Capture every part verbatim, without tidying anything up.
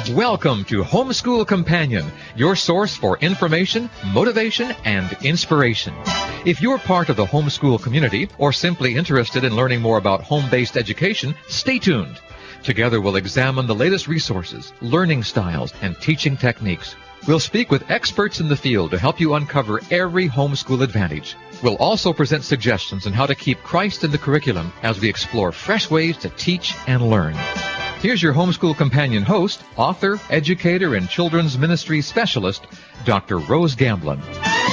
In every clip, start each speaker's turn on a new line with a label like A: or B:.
A: Welcome to Homeschool Companion, your source for information, motivation, and inspiration. If you're part of the homeschool community or simply interested in learning more about home-based education, stay tuned. Together we'll examine the latest resources, learning styles, and teaching techniques. We'll speak with experts in the field to help you uncover every homeschool advantage. We'll also present suggestions on how to keep Christ in the curriculum as we explore fresh ways to teach and learn. Here's your Homeschool Companion host, author, educator, and children's ministry specialist, Doctor Rose Gamblin.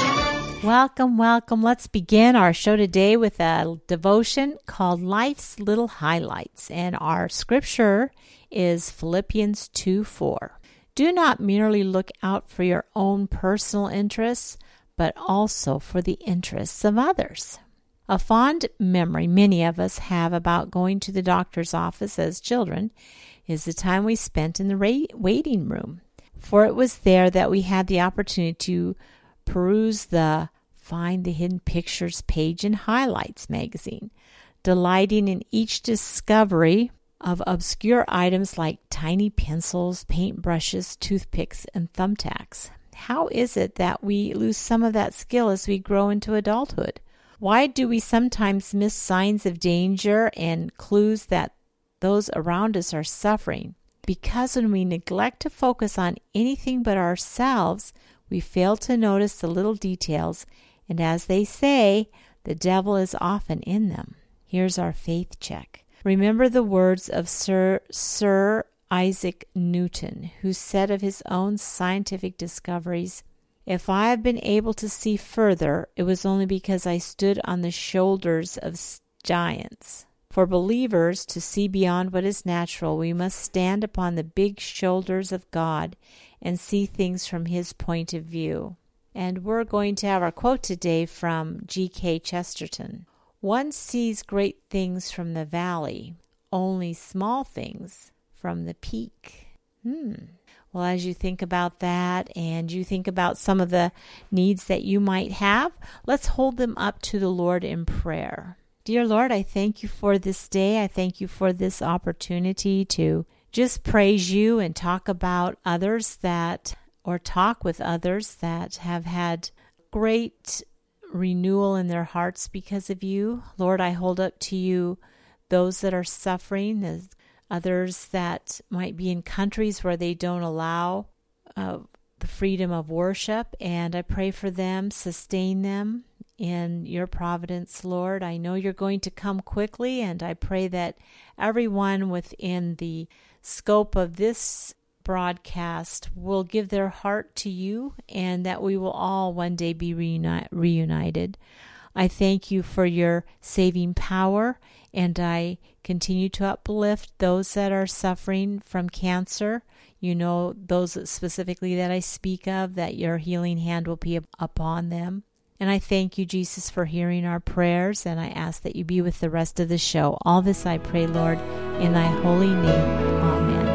B: Welcome, welcome. Let's begin our show today with a devotion called Life's Little Highlights. And our scripture is Philippians two four. Do not merely look out for your own personal interests, but also for the interests of others. A fond memory many of us have about going to the doctor's office as children is the time we spent in the waiting room, for it was there that we had the opportunity to peruse the Find the Hidden Pictures page in Highlights magazine, delighting in each discovery of obscure items like tiny pencils, paintbrushes, toothpicks, and thumbtacks. How is it that we lose some of that skill as we grow into adulthood? Why do we sometimes miss signs of danger and clues that those around us are suffering? Because when we neglect to focus on anything but ourselves, we fail to notice the little details, and as they say, the devil is often in them. Here's our faith check. Remember the words of Sir, Sir Isaac Newton, who said of his own scientific discoveries, "If I have been able to see further, it was only because I stood on the shoulders of giants." For believers to see beyond what is natural, we must stand upon the big shoulders of God and see things from His point of view. And we're going to have our quote today from G K Chesterton. One sees great things from the valley, only small things from the peak. Hmm. Well, as you think about that and you think about some of the needs that you might have, let's hold them up to the Lord in prayer. Dear Lord, I thank you for this day. I thank you for this opportunity to just praise you and talk about others that, or talk with others that have had great renewal in their hearts because of you. Lord, I hold up to you those that are suffering, the others that might be in countries where they don't allow uh, the freedom of worship, and I pray for them, sustain them in your providence, Lord. I know you're going to come quickly, and I pray that everyone within the scope of this broadcast will give their heart to you, and that we will all one day be reuni- reunited. I thank you for your saving power, and I continue to uplift those that are suffering from cancer. You know, those specifically that I speak of, that your healing hand will be upon them. And I thank you, Jesus, for hearing our prayers, and I ask that you be with the rest of the show. All this I pray, Lord, in thy holy name. Amen.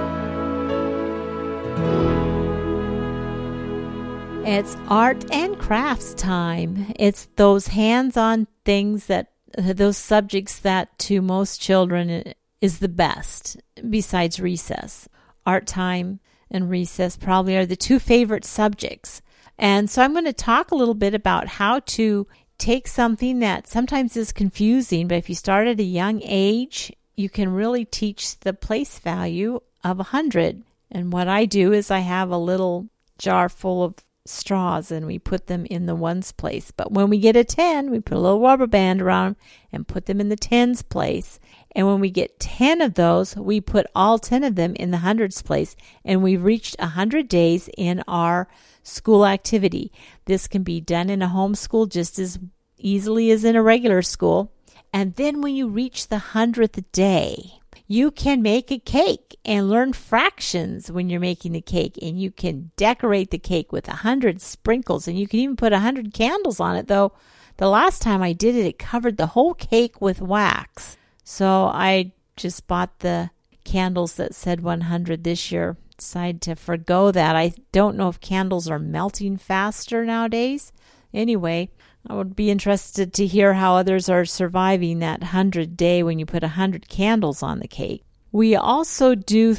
B: It's art and crafts time. It's those hands-on things that, those subjects that to most children is the best, besides recess. Art time and recess probably are the two favorite subjects. And so I'm going to talk a little bit about how to take something that sometimes is confusing, but if you start at a young age, you can really teach the place value of a hundred. And what I do is I have a little jar full of straws and we put them in the ones place. But when we get a ten, we put a little rubber band around and put them in the tens place. And when we get ten of those, we put all ten of them in the hundreds place. And we've reached one hundred days in our school activity. This can be done in a homeschool just as easily as in a regular school. And then when you reach the hundredth day, you can make a cake and learn fractions when you're making the cake, and you can decorate the cake with a hundred sprinkles, and you can even put a hundred candles on it. Though the last time I did it, it covered the whole cake with wax. So I just bought the candles that said one hundred this year. Decided to forgo that. I don't know if candles are melting faster nowadays. Anyway, I would be interested to hear how others are surviving that hundred day when you put a hundred candles on the cake. We also do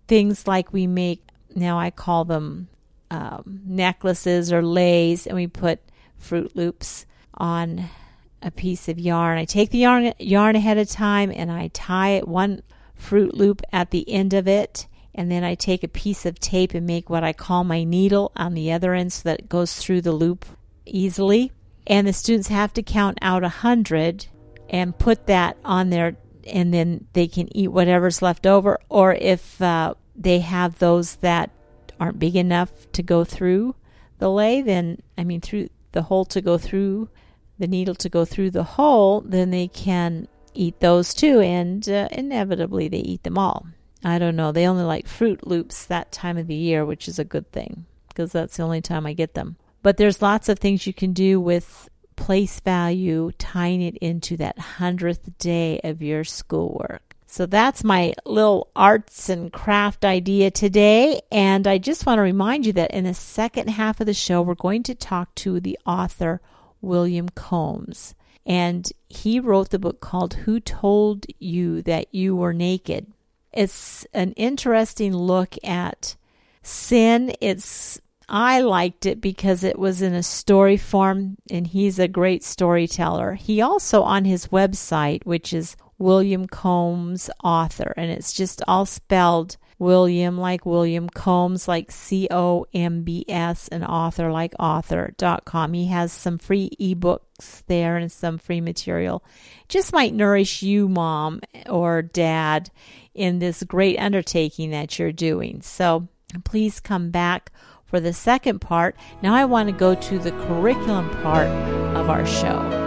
B: things like we make, now I call them um, necklaces or leis, and we put Fruit Loops on a piece of yarn. I take the yarn, yarn ahead of time, and I tie it one Fruit Loop at the end of it, and then I take a piece of tape and make what I call my needle on the other end so that it goes through the loop easily. And the students have to count out a hundred and put that on there, and then they can eat whatever's left over. Or if uh, they have those that aren't big enough to go through the lei, then, I mean, through the hole to go through, the needle to go through the hole, then they can eat those too, and uh, inevitably they eat them all. I don't know. They only like Fruit Loops that time of the year, which is a good thing because that's the only time I get them. But there's lots of things you can do with place value, tying it into that hundredth day of your schoolwork. So that's my little arts and craft idea today. And I just want to remind you that in the second half of the show, we're going to talk to the author, William Combs. And he wrote the book called Who Told You That You Were Naked? It's an interesting look at sin. It's I liked it because it was in a story form, and he's a great storyteller. He also, on his website, which is William Combs Author, and it's just all spelled William like William, Combs like C O M B S, and author like author dot com. He has some free ebooks there and some free material. Just might nourish you, mom or dad, in this great undertaking that you're doing. So please come back for the second part. Now I want to go to the curriculum part of our show.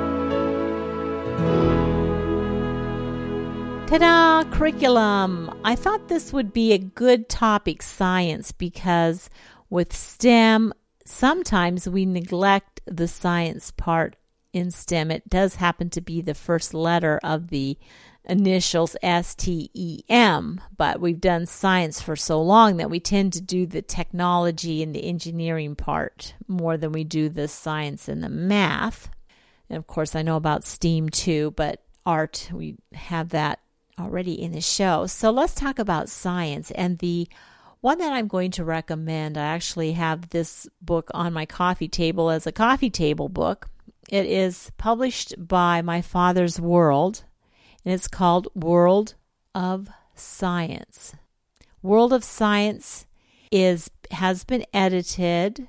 B: Ta-da! Curriculum! I thought this would be a good topic, science, because with STEM, sometimes we neglect the science part in STEM. It does happen to be the first letter of the initials S T E M, but we've done science for so long that we tend to do the technology and the engineering part more than we do the science and the math. And of course, I know about STEAM too, but art, we have that already in the show. So let's talk about science. And the one that I'm going to recommend, I actually have this book on my coffee table as a coffee table book. It is published by My Father's World, and it's called World of Science. World of Science is has been edited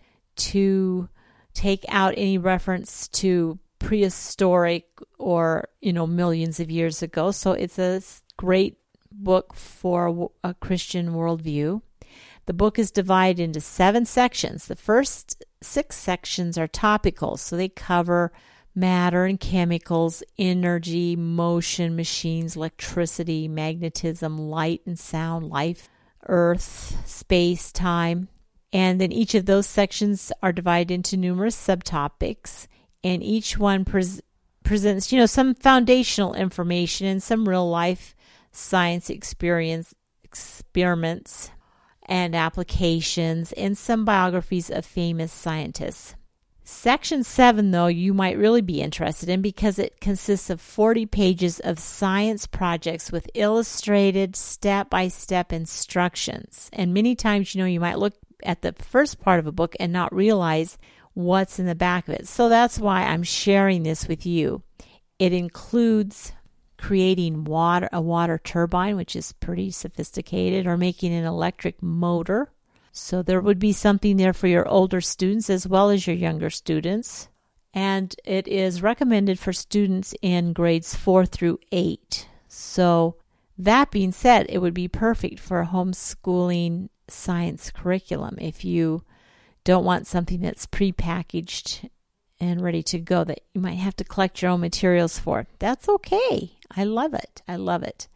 B: to take out any reference to prehistoric or, you know, millions of years ago. So it's a great book for a Christian worldview. The book is divided into seven sections. The first six sections are topical, so they cover matter and chemicals, energy, motion, machines, electricity, magnetism, light and sound, life, earth, space, time. And then each of those sections are divided into numerous subtopics, and each one pres- presents, you know, some foundational information and some real life science experience experiments and applications, and some biographies of famous scientists. Section seven, though, you might really be interested in because it consists of forty pages of science projects with illustrated step-by-step instructions. And many times, you know, you might look at the first part of a book and not realize what's in the back of it. So that's why I'm sharing this with you. It includes creating water, a water turbine, which is pretty sophisticated, or making an electric motor. So there would be something there for your older students as well as your younger students. And it is recommended for students in grades four through eight. So that being said, it would be perfect for a homeschooling science curriculum if you don't want something that's prepackaged and ready to go that you might have to collect your own materials for. That's okay. I love it. I love it.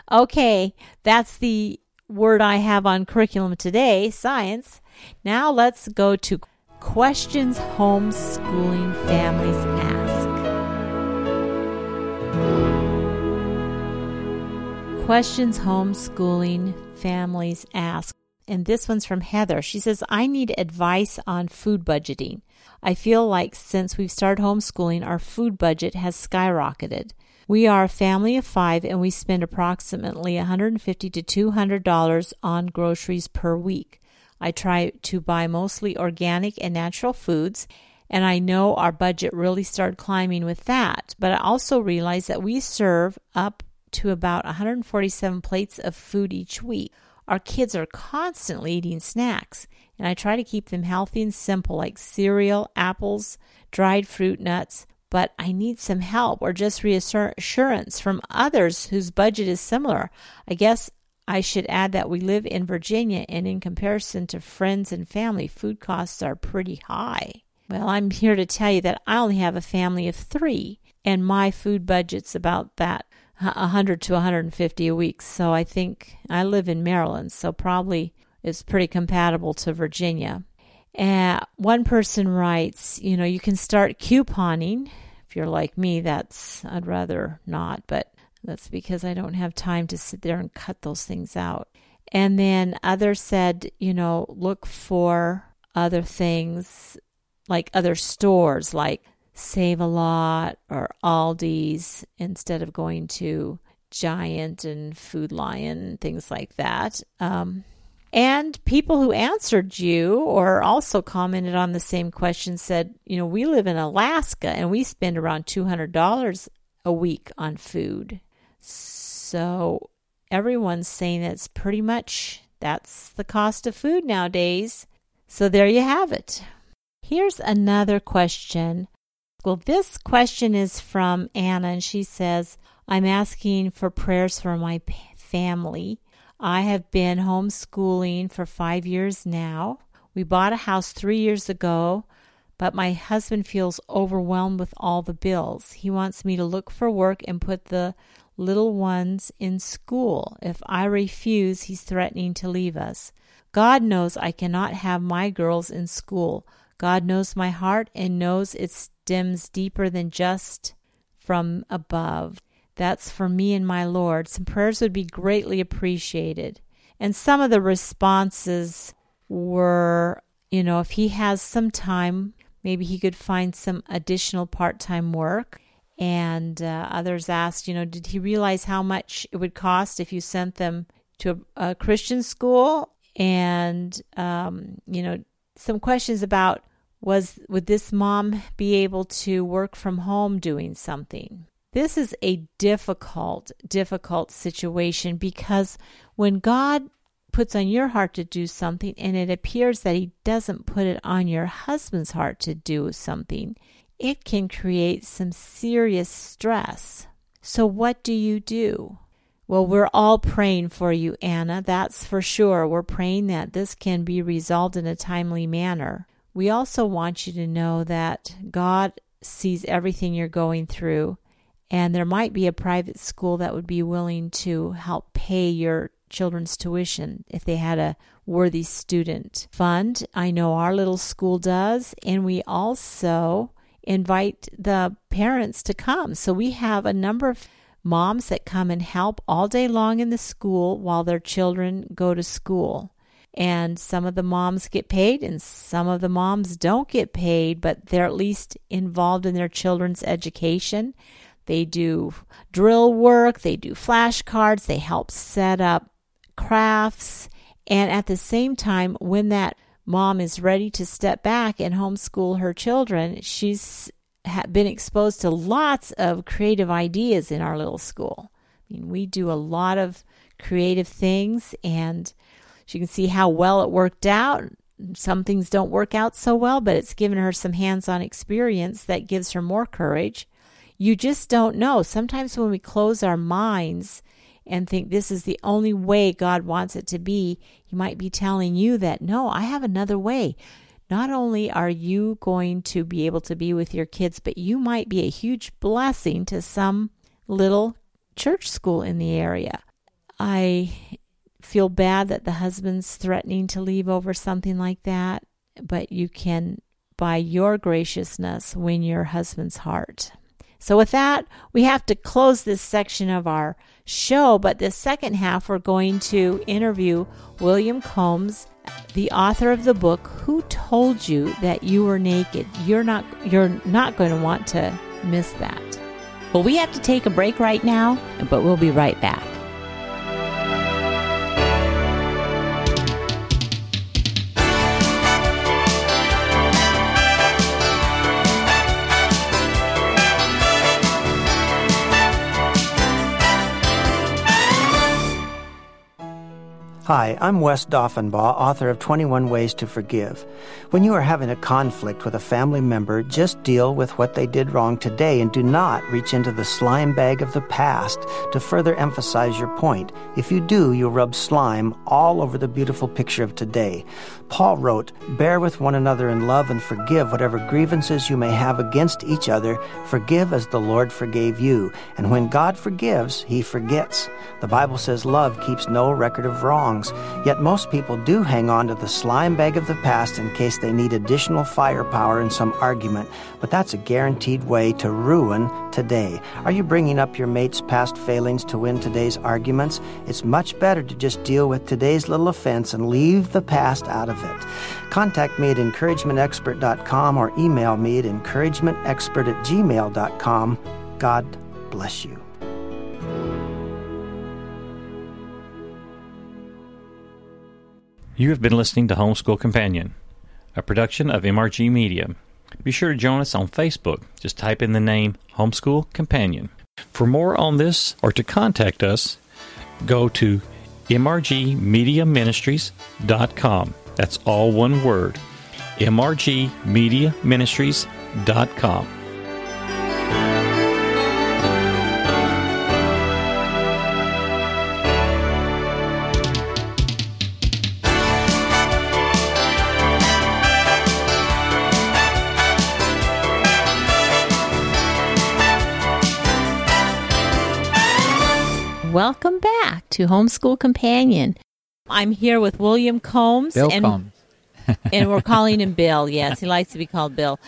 B: Okay, that's the word I have on curriculum today, science. Now let's go to questions homeschooling families ask. Questions homeschooling families ask. And this one's from Heather. She says, I need advice on food budgeting. I feel like since we've started homeschooling, our food budget has skyrocketed. We are a family of five, and we spend approximately one hundred fifty to two hundred dollars on groceries per week. I try to buy mostly organic and natural foods, and I know our budget really started climbing with that. But I also realize that we serve up to about one hundred forty-seven plates of food each week. Our kids are constantly eating snacks, and I try to keep them healthy and simple, like cereal, apples, dried fruit, nuts. But I need some help or just reassurance from others whose budget is similar. I guess I should add that we live in Virginia, and in comparison to friends and family, food costs are pretty high. Well, I'm here to tell you that I only have a family of three, and my food budget's about that one hundred to one hundred fifty a week. So I think I live in Maryland, so probably it's pretty compatible to Virginia. And one person writes, you know, you can start couponing. If you're like me, that's, I'd rather not, but that's because I don't have time to sit there and cut those things out. And then others said, you know, look for other things like other stores like Save-A-Lot or Aldi's instead of going to Giant and Food Lion, things like that. Um, and people who answered you or also commented on the same question said, you know, we live in Alaska and we spend around two hundred dollars a week on food. So everyone's saying that's pretty much, that's the cost of food nowadays. So there you have it. Here's another question. Well, this question is from Anna, and she says, I'm asking for prayers for my family. I have been homeschooling for five years now. We bought a house three years ago, but my husband feels overwhelmed with all the bills. He wants me to look for work and put the little ones in school. If I refuse, he's threatening to leave us. God knows I cannot have my girls in school. God knows my heart and knows it stems deeper than just from above. That's for me and my Lord. Some prayers would be greatly appreciated. And some of the responses were, you know, if he has some time, maybe he could find some additional part-time work. And uh, others asked, you know, did he realize how much it would cost if you sent them to a, a Christian school? And, um, you know, some questions about was would this mom be able to work from home doing something? This is a difficult, difficult situation because when God puts on your heart to do something and it appears that he doesn't put it on your husband's heart to do something, it can create some serious stress. So what do you do? Well, we're all praying for you, Anna. That's for sure. We're praying that this can be resolved in a timely manner. We also want you to know that God sees everything you're going through, and there might be a private school that would be willing to help pay your children's tuition if they had a worthy student fund. I know our little school does, and we also invite the parents to come. So we have a number of moms that come and help all day long in the school while their children go to school. And some of the moms get paid and some of the moms don't get paid, but they're at least involved in their children's education. They do drill work, they do flashcards, they help set up crafts. And at the same time, when that mom is ready to step back and homeschool her children, she's been exposed to lots of creative ideas in our little school. I mean, we do a lot of creative things, and you can see how well it worked out. Some things don't work out so well, but it's given her some hands-on experience that gives her more courage. You just don't know. Sometimes when we close our minds and think this is the only way God wants it to be, he might be telling you that, no, I have another way. Not only are you going to be able to be with your kids, but you might be a huge blessing to some little church school in the area. I feel bad that the husband's threatening to leave over something like that, but you can, by your graciousness, win your husband's heart. So with that, we have to close this section of our show, but the second half we're going to interview William Combs, the author of the book, Who Told You That You Were Naked? You're not, you're not going to want to miss that. Well, we have to take a break right now, but we'll be right back.
C: Hi, I'm Wes Doffenbaugh, author of twenty-one Ways to Forgive. When you are having a conflict with a family member, just deal with what they did wrong today and do not reach into the slime bag of the past to further emphasize your point. If you do, you'll rub slime all over the beautiful picture of today. Paul wrote, "Bear with one another in love and forgive whatever grievances you may have against each other. Forgive as the Lord forgave you." And when God forgives, He forgets. The Bible says love keeps no record of wrongs. Yet most people do hang on to the slime bag of the past in case they need additional firepower in some argument. But that's a guaranteed way to ruin today. Are you bringing up your mate's past failings to win today's arguments? It's much better to just deal with today's little offense and leave the past out of it. Contact me at encouragement expert dot com or email me at encouragement expert at gmail dot com. God bless you.
D: You have been listening to Homeschool Companion, a production of M R G Media. Be sure to join us on Facebook. Just type in the name Homeschool Companion. For more on this or to contact us, go to m r g media ministries dot com. That's all one word, m r g media ministries dot com.
B: Welcome back to Homeschool Companion. I'm here with William Combs.
E: Bill
B: and,
E: Combs.
B: and we're calling him Bill. Yes, he likes to be called Bill.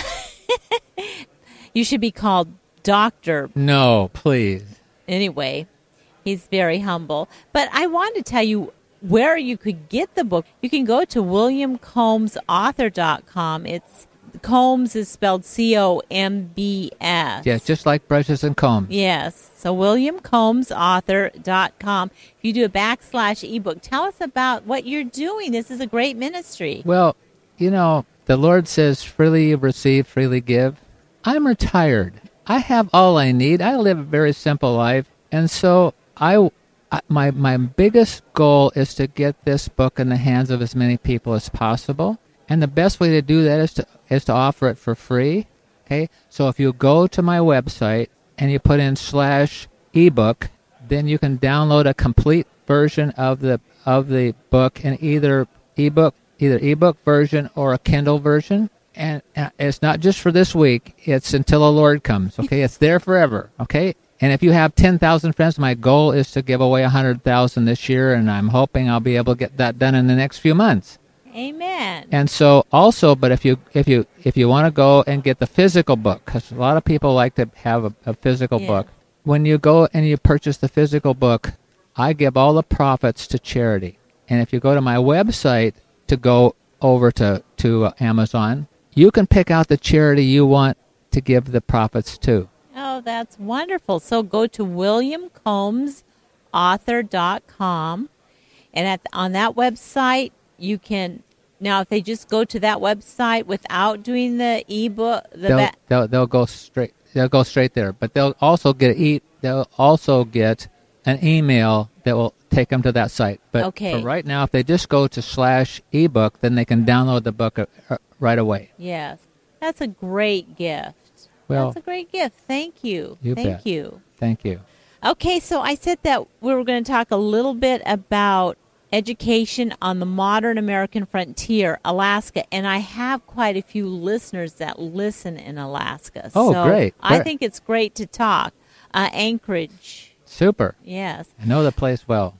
B: You should be called Doctor.
E: No, please.
B: Anyway, he's very humble. But I want to tell you where you could get the book. You can go to william combs author dot com. It's Combs is spelled C O M B S.
E: Yes, just like brushes and combs.
B: Yes. So william combs author dot com. If you do a backslash ebook, tell us about what you're doing. This is a great ministry.
E: Well, you know, the Lord says, freely receive, freely give. I'm retired. I have all I need. I live a very simple life. And so I, I my my biggest goal is to get this book in the hands of as many people as possible. And the best way to do that is to is to offer it for free. Okay, so if you go to my website and you put in slash ebook, then you can download a complete version of the of the book in either ebook, either ebook version or a Kindle version. And it's not just for this week; it's until the Lord comes. Okay, it's there forever. Okay, and if you have ten thousand friends, my goal is to give away a hundred thousand this year, and I'm hoping I'll be able to get that done in the next few months.
B: Amen.
E: And so also, but if you if you if you want to go and get the physical book, because a lot of people like to have a, a physical
B: yeah.
E: book, when you go and you purchase the physical book, I give all the profits to charity. And if you go to my website to go over to to uh, Amazon, you can pick out the charity you want to give the profits to.
B: Oh, that's wonderful. So go to william combs author dot com, and at on that website you can. Now, if they just go to that website without doing the ebook, the
E: they'll,
B: ba-
E: they'll they'll go straight. They'll go straight there. But they'll also get e- They'll also get an email that will take them to that site. But
B: okay.
E: for right now, if they just go to slash ebook, then they can download the book uh, uh, right away.
B: Yes, that's a great gift.
E: Well,
B: that's a great gift. Thank you.
E: You
B: Thank
E: bet.
B: you.
E: Thank you.
B: Okay, so I said that we were going to talk a little bit about education on the modern American frontier, Alaska, and I have quite a few listeners that listen in Alaska.
E: Oh,
B: so
E: great.
B: I
E: Where?
B: think it's great to talk. Uh, Anchorage.
E: Super.
B: Yes.
E: I know the place well.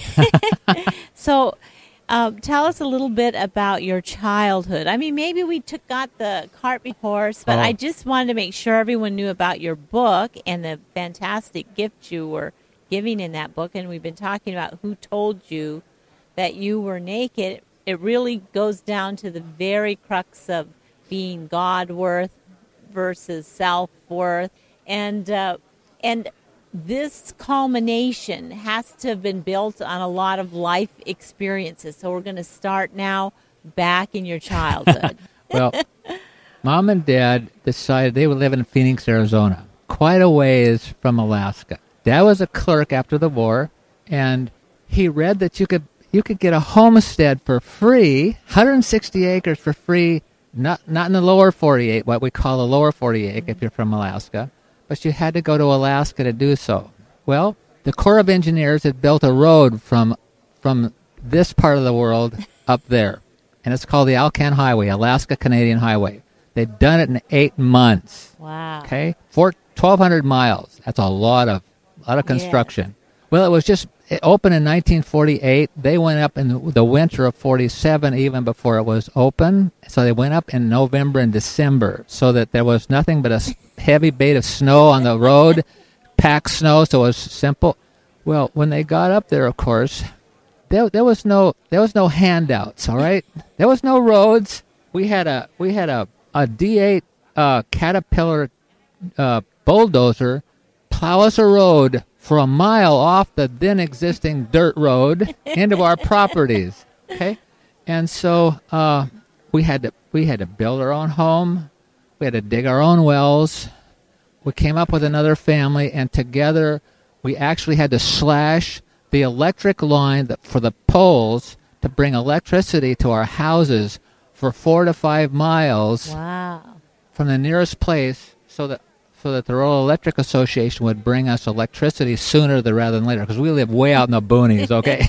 B: So um, tell us a little bit about your childhood. I mean, maybe we took got the cart before horse, but
E: Oh.
B: I just wanted to make sure everyone knew about your book and the fantastic gift you were giving in that book. And we've been talking about who told you that you were naked. It really goes down to the very crux of being God-worth versus self-worth. And uh, And this culmination has to have been built on a lot of life experiences. So we're going to start now back in your childhood.
E: Well, Mom and Dad decided they would live in Phoenix, Arizona, quite a ways from Alaska. Dad was a clerk after the war, and he read that you could you could get a homestead for free, one hundred sixty acres for free, not not in the lower forty-eight, what we call the lower forty-eight if you're from Alaska, but you had to go to Alaska to do so. Well, the Corps of Engineers had built a road from from this part of the world up there, and it's called the Alcan Highway, Alaska-Canadian Highway. They'd done it in eight months.
B: Wow.
E: Okay? For twelve hundred miles. That's a lot of lot of construction. Yes. Well, it was just it opened in nineteen forty-eight. They went up in the winter of forty-seven even before it was open. So they went up in November and December so that there was nothing but a heavy bait of snow on the road, packed snow, so it was simple. Well, when they got up there, of course, there, there was no there was no handouts, all right? There was no roads. We had a we had a, a D eight uh, Caterpillar uh, bulldozer plow us a road for a mile off the then existing dirt road into our properties. Okay, and so uh, we had to we had to build our own home. We had to dig our own wells. We came up with another family, and together we actually had to slash the electric line that, for the poles to bring electricity to our houses for four to five miles.
B: Wow.
E: From the nearest place, so that so that the Rural Electric Association would bring us electricity sooner rather than later, because we live way out in the boonies, okay?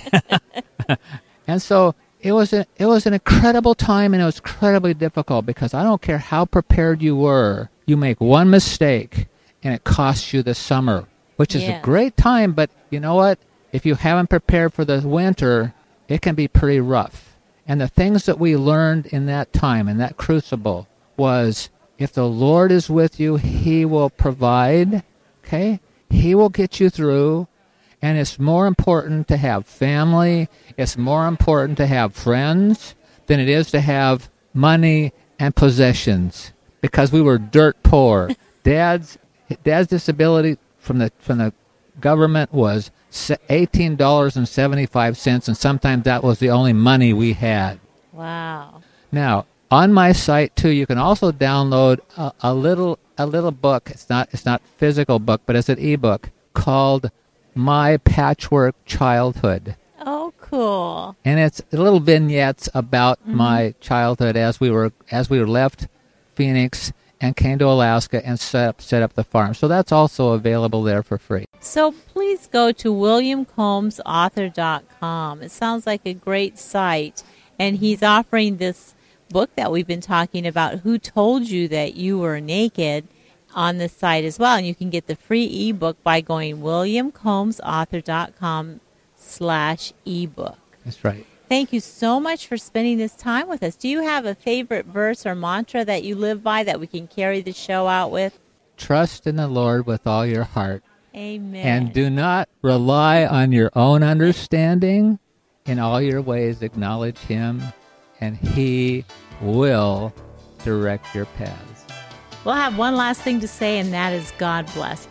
E: And so it was a, it was an incredible time, and it was incredibly difficult, because I don't care how prepared you were, you make one mistake, and it costs you the summer, which is
B: yes.
E: a great time, but you know what? If you haven't prepared for the winter, it can be pretty rough. And the things that we learned in that time, in that crucible, was if the Lord is with you, He will provide, okay? He will get you through, and it's more important to have family, it's more important to have friends than it is to have money and possessions, because we were dirt poor. Dad's Dad's disability from the from the government was eighteen dollars and seventy-five cents, and sometimes that was the only money we had.
B: Wow.
E: Now, on my site too, you can also download a, a little a little book. It's not it's not a physical book, but it's an ebook called My Patchwork Childhood.
B: Oh, cool.
E: And it's little vignettes about mm-hmm. my childhood as we were as we were left Phoenix and came to Alaska and set up set up the farm. So that's also available there for free.
B: So please go to william combs author dot com. It sounds like a great site, and he's offering this book that we've been talking about, Who Told You That You Were Naked, on the site as well. And you can get the free ebook by going william combs author dot com slash ebook.
E: That's right.
B: Thank you so much for spending this time with us. Do you have a favorite verse or mantra that you live by that we can carry the show out with?
E: Trust in the Lord with all your heart.
B: Amen.
E: And do not rely on your own understanding. In all your ways acknowledge Him, and He will direct your paths.
B: We'll have one last thing to say, and that is God bless.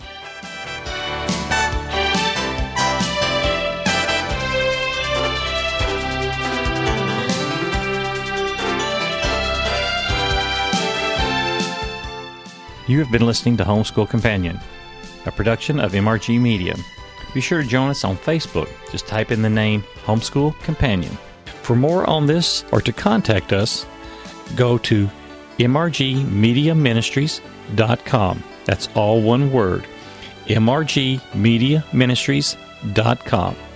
D: You have been listening to Homeschool Companion, a production of M R G Media. Be sure to join us on Facebook. Just type in the name Homeschool Companion. For more on this or to contact us, go to m r g media ministries dot com. That's all one word, m r g media ministries dot com.